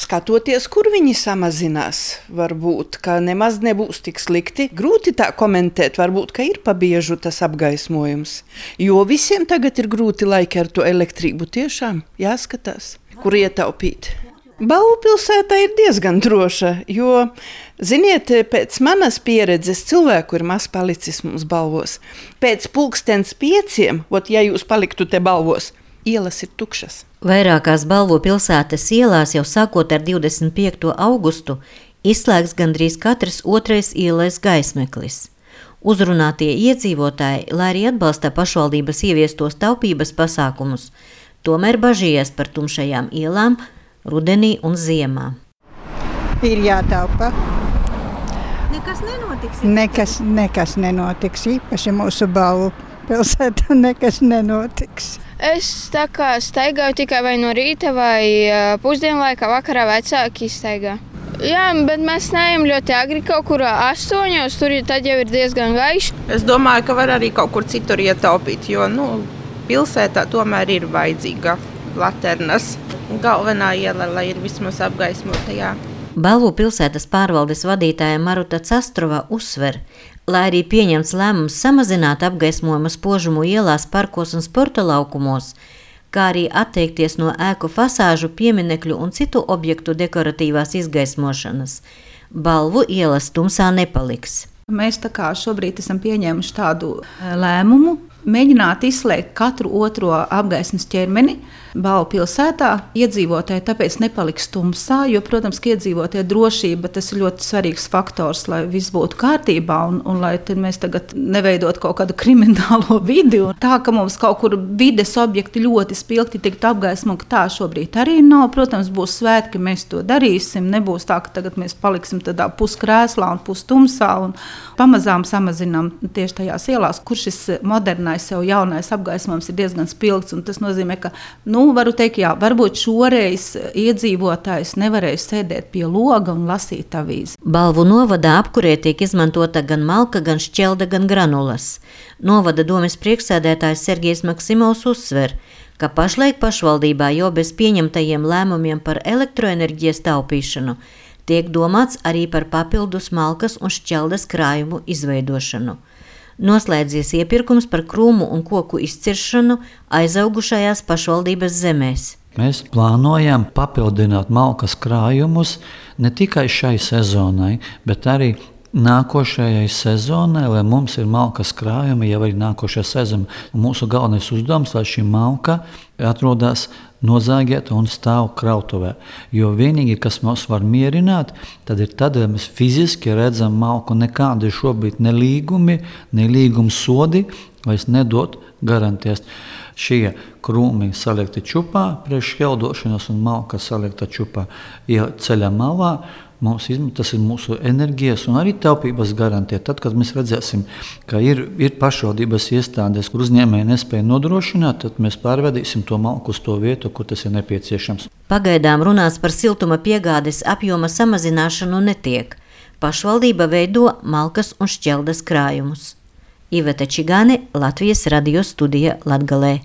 skatoties, kur viņi samazinās, varbūt, ka nemaz nebūs tik slikti. Grūti tā komentēt, varbūt, ka ir pabiežu tas apgaismojums, jo visiem tagad ir grūti laiki ar to elektrību tiešām jāskatās, kur ietaupīt. Balvu pilsētā ir diezgan droša, jo, ziniet, pēc manas pieredzes cilvēku ir maz palicis mums Balvos. Pēc 5:30, ja jūs paliktu te Balvos, ielas ir tukšas. Vairākās Balvu pilsētas ielās jau sākot ar 25. augustu izslēgts gandrīz katrs otrais ielais gaismeklis. Uzrunātie iedzīvotāji, lai arī atbalsta pašvaldības ieviestos taupības pasākumus, tomēr bažījies par tumšajām ielām rudenī un ziemā. Ir jātaupa. Nekas nenotiks. Īpaši mūsu Balvu pilsētā nekas nenotiks. Es tā kā staigāju tikai vai no rīta vai pusdienlaikā, vakarā vecāki staigā. Jā, bet mēs neejam ļoti agri, kaut kur 8, tur tad jau ir diezgan gaiši. Es domāju, ka var arī kaut kur citur ietaupīt, jo pilsētā tomēr ir vajadzīga laternas. Galvenā iela, lai ir vismaz apgaismotajā. Balvu pilsētas pārvaldes vadītāja Maruta Castrova uzsver, lai arī pieņemts lēmums samazināt apgaismojuma spožumu ielās, parkos un sporta laukumos, kā arī atteikties no ēku fasāžu, pieminekļu un citu objektu dekoratīvās izgaismošanas, Balvu ielas tumsā nepaliks. Mēs tā kā šobrīd esam pieņēmuši tādu lēmumu, mēģināt izslēgt katru otro apgaismas ķermeni Balvu pilsētā. Iedzīvotāji tāpēc nepaliks tumsā, jo, protams, ka iedzīvotāju drošība tas ir ļoti svarīgs faktors, lai viss būtu kārtībā un lai mēs tagad neveidot kaut kādu kriminālo vidi. Un tā, ka mums kaut kur vides objekti ļoti spilgti tiktu apgaismoti, tā šobrīd arī nav. Protams, būs svētki, mēs to darīsim. Nebūs tā, ka tagad mēs paliksim tādā puskrēslā un pustumsā un pamazām samazinām tieši tajās ielās, kur šis modernais jau jaunais apgaismojums ir diezgan spilgts. Un tas nozīmē, ka varu teikt, jā, varbūt šoreiz iedzīvotājs nevarēs sēdēt pie loga un lasīt avīzi. Balvu novadā apkurē tiek izmantota gan malka, gan šķelda, gan granulas. Novada domes priekšsēdētājs Sergejs Maksimovs uzsver, ka pašlaik pašvaldībā jau bez pieņemtajiem lēmumiem par elektroenerģijas taupīšanu tiek domāts arī par papildus malkas un šķeldas krājumu izveidošanu. Noslēdzies iepirkums par krūmu un koku izciršanu aizaugušajās pašvaldības zemēs. Mēs plānojam papildināt malkas krājumus ne tikai šai sezonai, bet arī nākošajai sezonai, lai mums ir malkas krājumi jau arī nākošajā sezonā. Mūsu galvenais uzdevums, lai šī malka atrodas nozāģēta un stāv krautuvē. Jo vienīgi, kas mūs var mierināt, tad ir tad, ja mēs fiziski redzam malku, nekādi šobrīd ne līgumi, ne līguma sodi, vairs nedot garantijas. Šie krūmi salikti čupā, priekš šķeldošanas un malka salikta čupā ceļa malā. Tas ir mūsu enerģijas un arī taupības garantija. Tad, kad mēs redzēsim, ka ir pašvaldības iestādes, kur uzņēmēji nespēja nodrošināt, tad mēs pārvedīsim to malku uz to vietu, kur tas ir nepieciešams. Pagaidām runāts par siltuma piegādes apjoma samazināšanu netiek. Pašvaldība veido malkas un šķeldas krājumus. Iveta Čigāne, Latvijas radio studija Latgalē.